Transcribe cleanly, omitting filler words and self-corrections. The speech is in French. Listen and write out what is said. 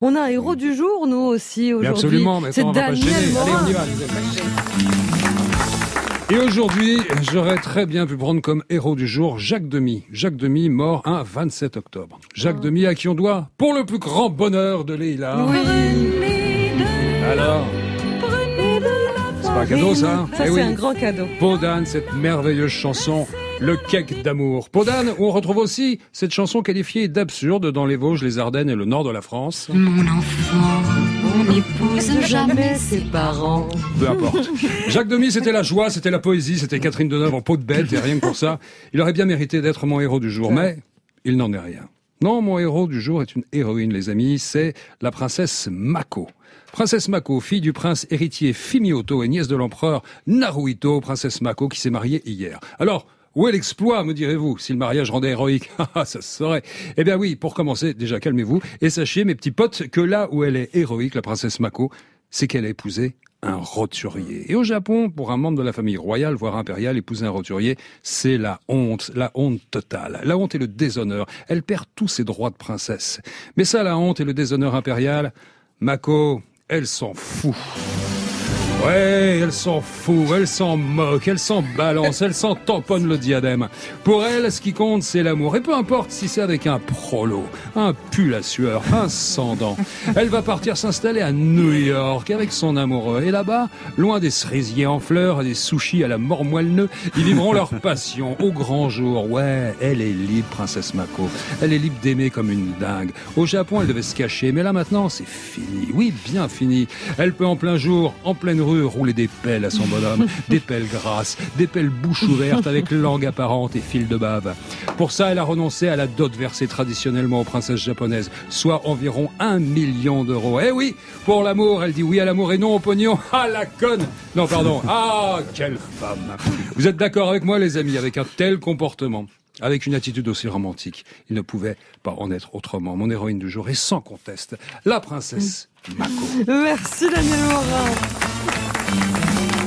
On a un héros du jour, nous aussi, aujourd'hui. Mais absolument, mais c'est on va pas se Daniel gêner. Morin. Allez, on y va. Et aujourd'hui, j'aurais très bien pu prendre comme héros du jour Jacques Demy. Jacques Demy, mort un 27 octobre. Jacques Demy, à qui on doit, pour le plus grand bonheur de Leïla. Oui. Alors, c'est pas un cadeau, ça? Ça, Eh c'est oui. un grand cadeau. Peau d'âne, cette merveilleuse chanson, le cake d'amour. Peau d'âne, où on retrouve aussi cette chanson qualifiée d'absurde dans les Vosges, les Ardennes et le nord de la France. Mon enfant, on n'épouse jamais ses parents. Peu importe. Jacques Demy, c'était la joie, c'était la poésie, c'était Catherine Deneuve en peau de bête, et rien que pour ça, il aurait bien mérité d'être mon héros du jour, mais il n'en est rien. Non, mon héros du jour est une héroïne, les amis, c'est la princesse Mako. Princesse Mako, fille du prince héritier Fumioto et nièce de l'empereur Naruhito, princesse Mako qui s'est mariée hier. Alors, où est l'exploit, me direz-vous, si le mariage rendait héroïque? Ça se saurait. Eh bien oui, pour commencer, déjà calmez-vous, et sachez, mes petits potes, que là où elle est héroïque, la princesse Mako, c'est qu'elle a épousé un roturier. Et au Japon, pour un membre de la famille royale, voire impériale, épouser un roturier, c'est la honte totale. La honte et le déshonneur. Elle perd tous ses droits de princesse. Mais ça, la honte et le déshonneur impérial, Mako, elle s'en fout. Ouais, elle s'en fout, elle s'en moque, elle s'en balance, elle s'en tamponne le diadème. Pour elle, ce qui compte, c'est l'amour. Et peu importe si c'est avec un prolo, un pull à sueur, un sans dents. Elle va partir s'installer à New York avec son amoureux. Et là-bas, loin des cerisiers en fleurs et des sushis à la mort moelleux, ils vivront leur passion au grand jour. Ouais, elle est libre, princesse Mako. Elle est libre d'aimer comme une dingue. Au Japon, elle devait se cacher, mais là maintenant, c'est fini. Oui, bien fini. Elle peut en plein jour, en pleine rue, rouler des pelles à son bonhomme, des pelles grasses, des pelles bouche ouverte avec langue apparente et fil de bave. Pour ça, elle a renoncé à la dot versée traditionnellement aux princesses japonaises, soit environ 1 million d'euros. Eh oui, pour l'amour, elle dit oui à l'amour et non au pognon. Ah, la conne! Non, pardon. Ah, quelle femme! Vous êtes d'accord avec moi, les amis, avec un tel comportement? Avec une attitude aussi romantique, il ne pouvait pas en être autrement. Mon héroïne du jour est sans conteste la princesse Mako. Merci Daniel Morin.